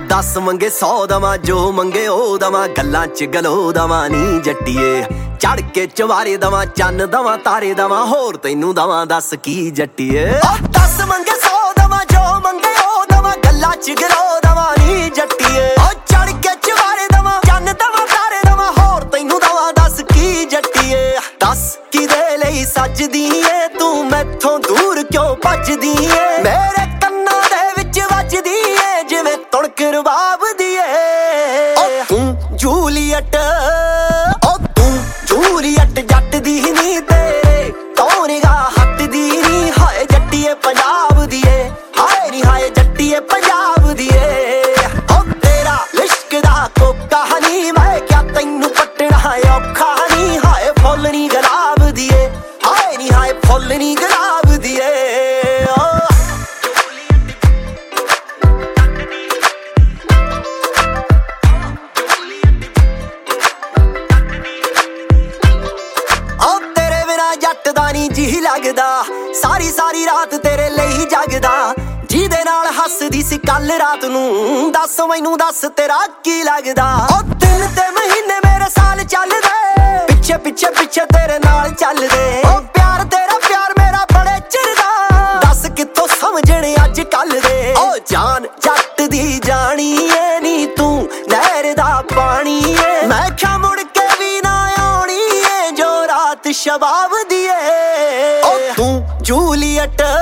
10 ਮੰਗੇ 100 ਦਵਾਂ, ਜੋ ਮੰਗੇ ਉਹ ਦਵਾਂ, ਗੱਲਾਂ ਚ ਗਲੋ ਦਵਾਂ ਨੀ ਜੱਟੀਏ। ਚੜ ਕੇ ਚਵਾਰੇ ਦਵਾਂ, ਚੰਨ ਦਵਾਂ, ਤਾਰੇ ਦਵਾਂ, ਹੋਰ ਤੈਨੂੰ ਦਵਾਂ ਦੱਸ ਕੀ ਜੱਟੀਏ। 10 ਮੰਗੇ 100 ਦਵਾਂ, ਜੋ ਮੰਗੇ ਉਹ ਦਵਾਂ, ਗੱਲਾਂ ਚ ਗਲੋ ਦਵਾਂ ਨੀ ਜੱਟੀਏ। ਚੜ ਕੇ ਚਵਾਰੇ ਦਵਾਂ, ਚੰਨ ਦਵਾਂ, ਤਾਰੇ ਦਵਾਂ, ਹੋਰ ਤੈਨੂੰ ਦਵਾਂ ਦੱਸ ਕੀ ਜੱਟੀਏ। ਦੱਸ ਕਿਦੇ ਲਈ ਸੱਜਦੀ ਏ ਤੂੰ, ਮੈਥੋਂ ਦੂਰ ਕਿਉਂ ਭੱਜਦੀ ਏ। ਮੇਰੇ ਕੰਨਾਂ ਦੇ ਵਿੱਚ ਵੱਜਦੀ ਏ ਜਿਵੇਂ ਤੁਣਕ ਰਬਾਬ ਦੀ ਏ। ਓ ਤੂੰ ਜੂਲੀਅਟ, ਓ ਤੂੰ ਜੂਲੀਅਟ ਜੱਟ ਦੀ ਨੀ, ਤੇਰੇ ਤੋਂ ਨਿਗਾਹ ਹੱਟਦੀ ਨੀ। ਹਾਏ ਜੱਟੀਏ ਪੰਜਾਬ ਦੀ ਏ, ਹਾਏ ਨੀ ਹਾਏ ਜੱਟੀਏ ਪੰਜਾਬ ਦੀ ਏ। ਓ ਤੇਰਾ ਲਿਸ਼ਕ ਦਾ ਕੋਕਾ ਨੀ, ਮੈਂ ਕਿਆ ਤੈਨੂੰ ਪੱਟਣਾ ਔਖਾ ਨੀ। ਹਾਏ ਫੁੱਲ ਨੀ ਗੁਲਾਬ ਦੀ ਏ, ਹਾਏ ਨੀ ਹਾਏ ਫੁੱਲ ਨੀ ਗੁਲਾਬ ਦੀ ਏ। ਜੱਟ ਦਾ ਨੀ ਜੀ ਲੱਗਦਾ, ਸਾਰੀ ਸਾਰੀ ਰਾਤ ਤੇਰੇ ਲਈ ਜਗਦਾ। ਜਿਹਦੇ ਨਾਲ ਹੱਸਦੀ ਸੀ ਕੱਲ ਰਾਤ ਨੂੰ, ਦੱਸ ਮੈਨੂੰ ਦੱਸ ਤੇਰਾ ਕੀ ਲੱਗਦਾ। ਉਹ ਦਿਨ ਤੇ ਮਹੀਨੇ ਮੇਰੇ ਸਾਲ ਚੱਲਦੇ, ਪਿੱਛੇ ਪਿੱਛੇ ਪਿੱਛੇ ਤੇਰੇ ਨਾਲ ਚੱਲਦੇ। ਉਹ ਪਿਆਰ ਤੇਰਾ ਪਿਆਰ ਮੇਰਾ ਬੜੇ ਚਿਰ ਦਾ, ਦੱਸ ਕਿੱਥੋਂ ਸਮਝਣੇ ਅੱਜ ਕੱਲ ਦੇ। ਉਹ ਜਾਨ ਜੱਟ ਦੀ ਜਾਣੀ ਏ ਨੀ ਤੂੰ, ਨਹਿਰ ਦਾ ਪਾਣੀ ਏ। ਮੈਂ ਕਿਹਾ ਮੁੜ ਕੇ ਵੀ ਨਾ ਆਉਣੀ ਏ ਜੋ ਰਾਤ ਸ਼ਬਾਬ ਦੀ ਏ। ਓ ਤੂੰ ਜੂਲੀਅਟ,